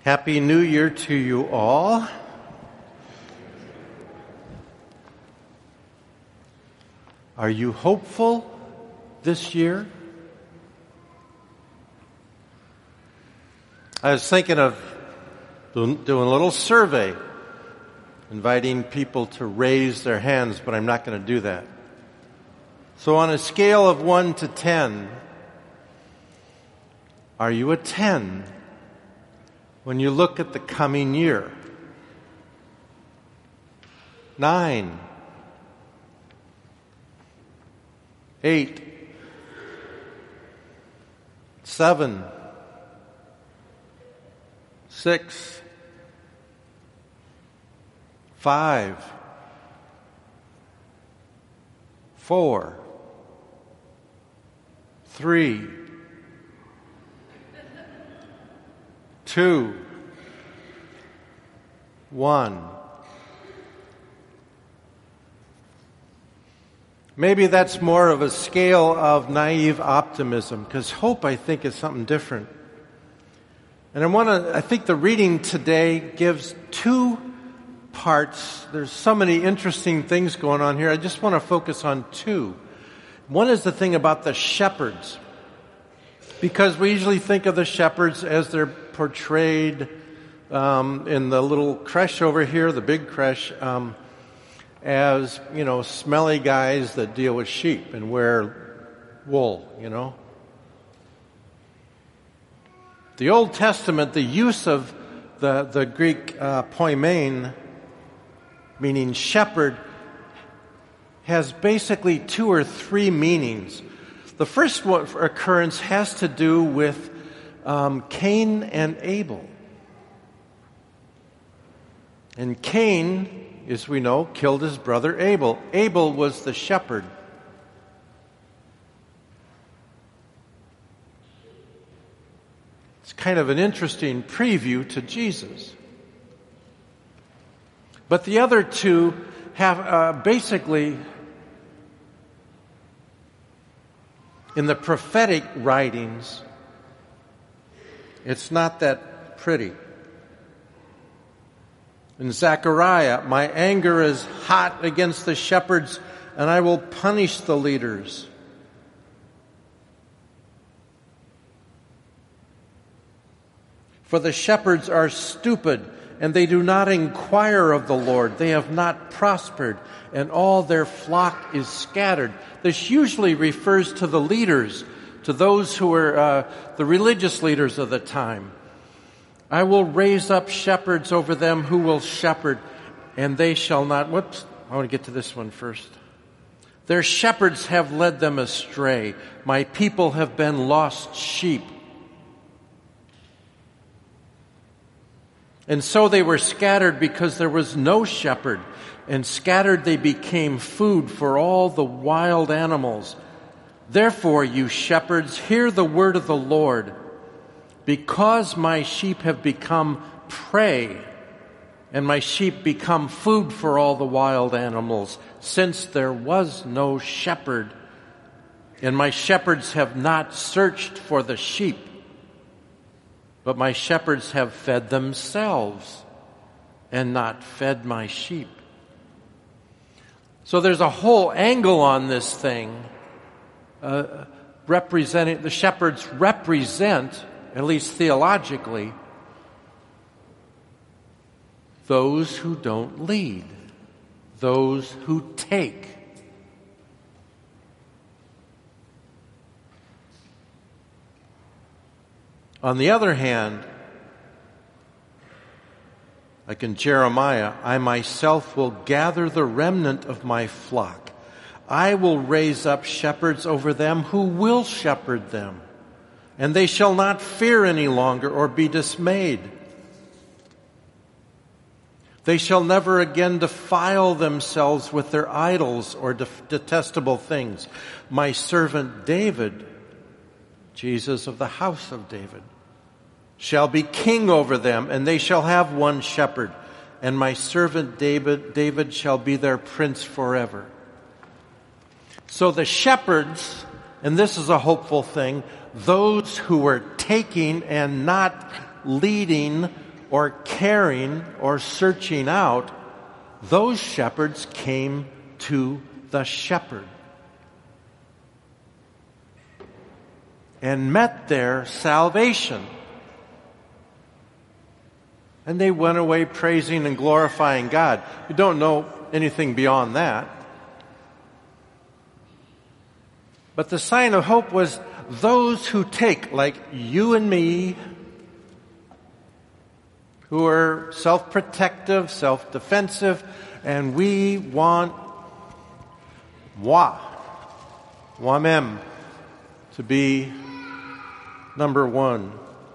Happy New Year to you all. Are you hopeful this year? I was thinking of doing a little survey, inviting people to raise their hands, but I'm not going to do that. So on a scale of 1 to 10, are you a 10 when you look at the coming year? 9, 8, 7, 6, 5, 4, 3, 2, 1. Maybe that's more of a scale of naive optimism, because hope, I think, is something different. And I think the reading today gives two parts. There's so many interesting things going on here. I just want to focus on two. One is the thing about the shepherds, because we usually think of the shepherds as they're portrayed in the little creche over here, the big creche, as, smelly guys that deal with sheep and wear wool, The Old Testament, the use of the Greek poimen, meaning shepherd, has basically 2 or 3 meanings. The first occurrence has to do with Cain and Abel. And Cain, as we know, killed his brother Abel. Abel was the shepherd. It's kind of an interesting preview to Jesus. But the other two have basically, in the prophetic writings, it's not that pretty. In Zechariah, my anger is hot against the shepherds, and I will punish the leaders. For the shepherds are stupid, and they do not inquire of the Lord. They have not prospered, and all their flock is scattered. This usually refers to the leaders, to those who were the religious leaders of the time. I will raise up shepherds over them who will shepherd, and they shall not... I want to get to this one first. Their shepherds have led them astray. My people have been lost sheep. And so they were scattered because there was no shepherd, and scattered they became food for all the wild animals. Therefore, you shepherds, hear the word of the Lord. Because my sheep have become prey, and my sheep become food for all the wild animals, since there was no shepherd, and my shepherds have not searched for the sheep, but my shepherds have fed themselves and not fed my sheep. So there's a whole angle on this thing, representing the shepherds represent, at least theologically, those who don't lead, those who take. On the other hand, like in Jeremiah, I myself will gather the remnant of my flock. I will raise up shepherds over them who will shepherd them. And they shall not fear any longer or be dismayed. They shall never again defile themselves with their idols or detestable things. My servant David, Jesus of the house of David, shall be king over them, and they shall have one shepherd. And my servant David shall be their prince forever. So the shepherds, and this is a hopeful thing, those who were taking and not leading or caring or searching out, those shepherds came to the shepherd and met their salvation. And they went away praising and glorifying God. We don't know anything beyond that. But the sign of hope was those who take, like you and me, who are self-protective, self-defensive, and we want Wamem, to be number one.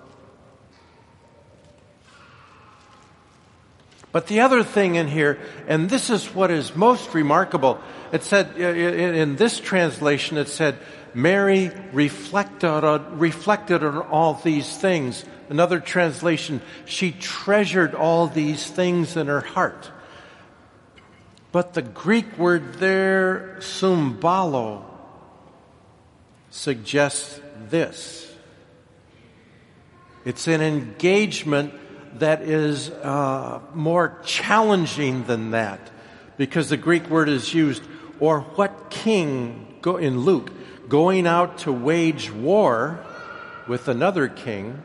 But the other thing in here, and this is what is most remarkable, it said, in this translation, it said, Mary reflected on all these things. Another translation, she treasured all these things in her heart. But the Greek word there, sumbalo, suggests this. It's an engagement that is more challenging than that, because the Greek word is used, or what king, in Luke, going out to wage war with another king,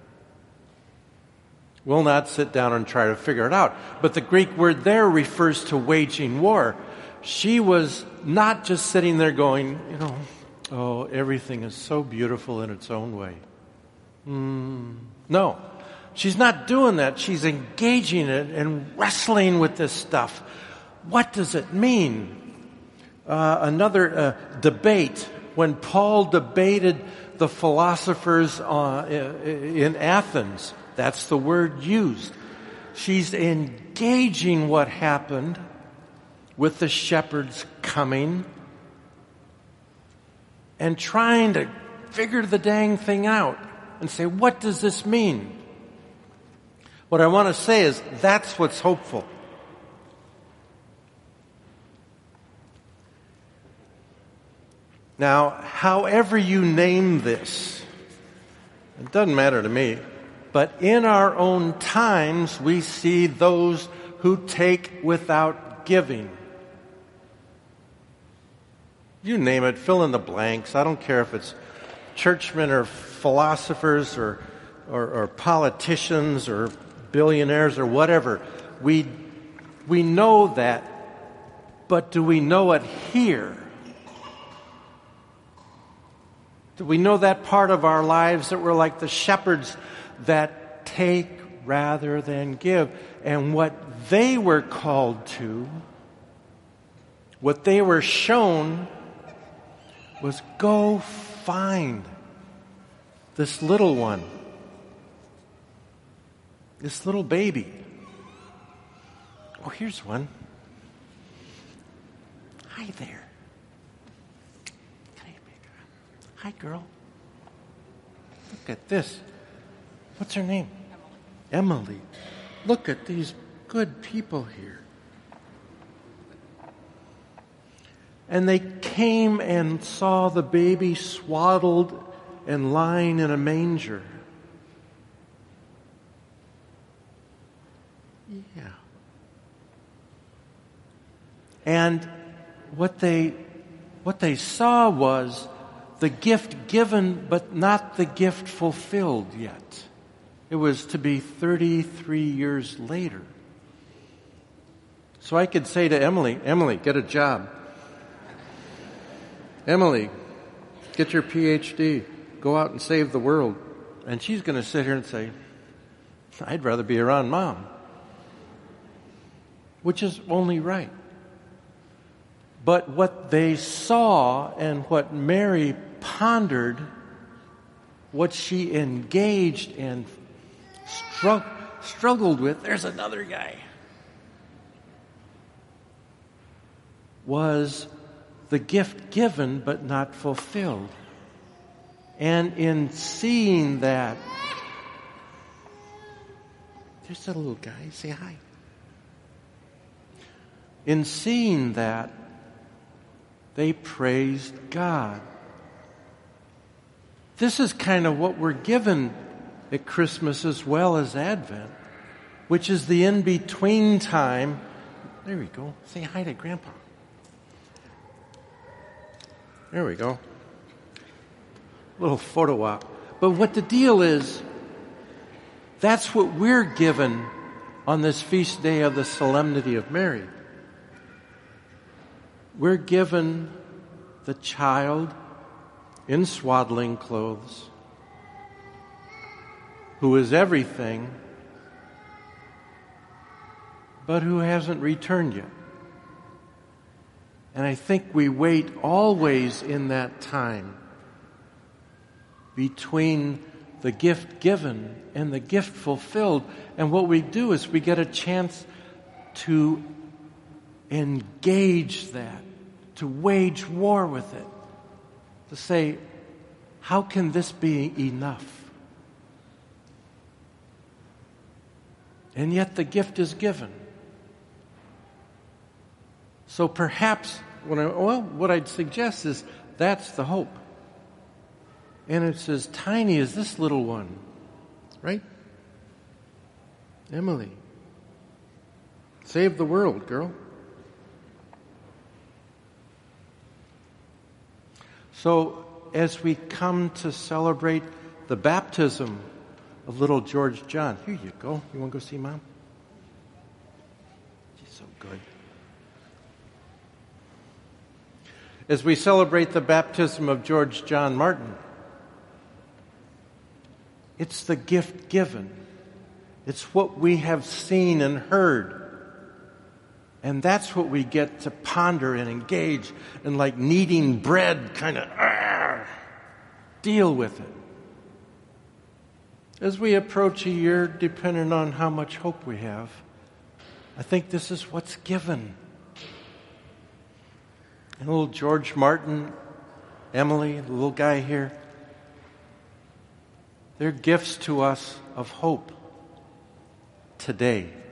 will not sit down and try to figure it out. But the Greek word there refers to waging war. She was not just sitting there going, oh, everything is so beautiful in its own way. No. She's not doing that. She's engaging it and wrestling with this stuff. What does it mean? Another debate, when Paul debated the philosophers in Athens, that's the word used. She's engaging what happened with the shepherds coming and trying to figure the dang thing out and say, what does this mean? What I want to say is that's what's hopeful. Now, however you name this, it doesn't matter to me, but in our own times we see those who take without giving. You name it, fill in the blanks. I don't care if it's churchmen or philosophers or politicians or billionaires or whatever. We know that, but do we know it here? Do we know that part of our lives that we're like the shepherds that take rather than give? And what they were called to, what they were shown, was go find this little one. This little baby. Oh, here's one. Hi there. Hi, girl. Look at this. What's her name? Emily. Look at these good people here. And they came and saw the baby swaddled and lying in a manger. Yeah. And what they saw was the gift given, but not the gift fulfilled yet. It was to be 33 years later. So I could say to Emily, get a job. Emily, get your PhD. Go out and save the world. And she's going to sit here and say, I'd rather be around Mom. Which is only right. But what they saw and what Mary pondered, what she engaged and struggled with, there's another guy, was the gift given but not fulfilled. And in seeing that, there's a little guy, say hi. In seeing that, they praised God. This is kind of what we're given at Christmas as well as Advent. which is the in-between time. There we go. Say hi to Grandpa. There we go. Little photo op. But what the deal is, that's what we're given on this feast day of the Solemnity of Mary. We're given the child in swaddling clothes who is everything, but who hasn't returned yet. And I think we wait always in that time between the gift given and the gift fulfilled. And what we do is we get a chance to engage that, to wage war with it, to say, how can this be enough? And yet the gift is given. So perhaps what I'd suggest is that's the hope. And it's as tiny as this little one, right? Emily, save the world, girl. So as we come to celebrate the baptism of little George John, here you go. You want to go see Mom? She's so good. As we celebrate the baptism of George John Martin, it's the gift given. It's what we have seen and heard. And that's what we get to ponder and engage and, like kneading bread, kind of deal with it. As we approach a year, depending on how much hope we have, I think this is what's given. And little George Martin, Emily, the little guy here, they're gifts to us of hope today.